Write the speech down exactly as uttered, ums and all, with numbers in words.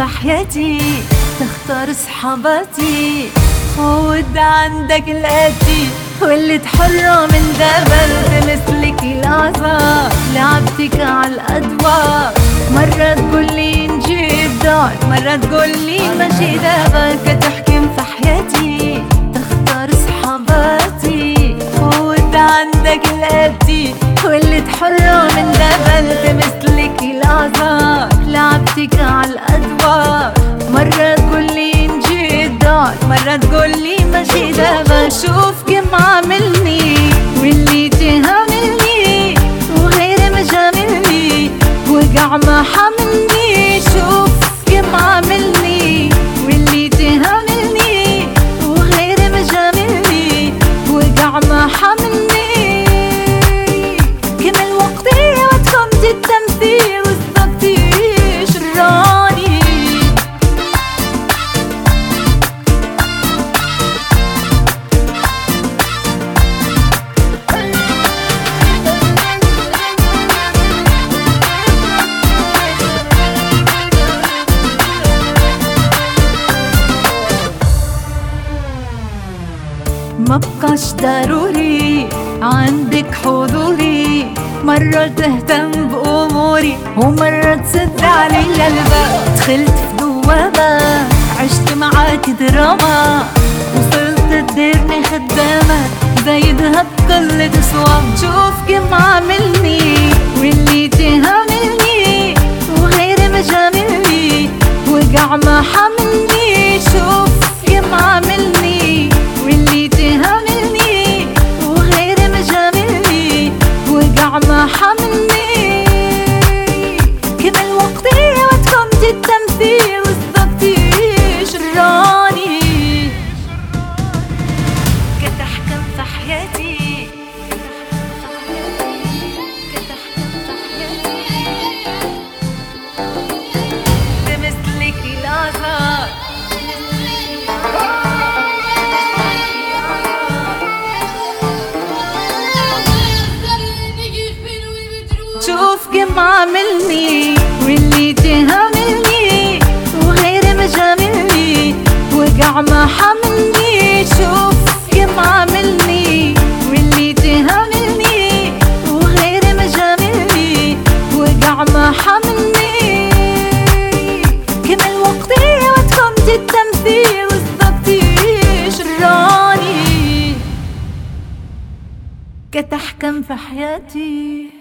في حياتي، تختار صحباتي، خود عندك القدي، ولد حرة من جبل مثلك العذاب، لعبتك عالأدوار، مرة تقولي نجيب دار، مرة تقولي ماشي دابك، تحكم في حياتي، تختار صحباتي، خود عندك القدي، ولد حرة من جبل مثلك العذاب، لعبتك عالأدوار، مرة تقولي نجيب دار، مرة تقولي ماشي دابا. شوف كيف عاملني واللي تهاملني، وغيري مجاملني، وقع ما حملني. شوف كيف عاملني واللي تهاملني، وغيري مجاملني، وقع ما حملني. كمل وقتي وتكمت التمثيل وصدقتي شراني. ما بقاش ضروري عندك حضوري، مرة تهتم بأموري، ومرة تسد علي الباب. دخلت في دوامة عشت معاك دراما، وصلت تديرني خدامة زايدها بكل تسوى. شوف كيف عاملني واللي تهاملني، وغيري مجاملني، وقع ما حملني. شوف كيف عاملني واللي تهاملني، وغيري مجاملني، وقع ما حملني. كمل وقتي وتكمت التمثيل وصدقتي شراني. كتحكم في حياتي، كتحكم في حياتي، بمثلك العذاب. شوف كيف عاملني واللي تهاملني، وغيري مجاملني، وقع ما حملني. شوف كيف عاملني واللي تهاملني، وغيري مجاملني، وقع ما حملني. كمل وقتي وتكمت التمثيل وصدقتي شراني. كتحكم في حياتي.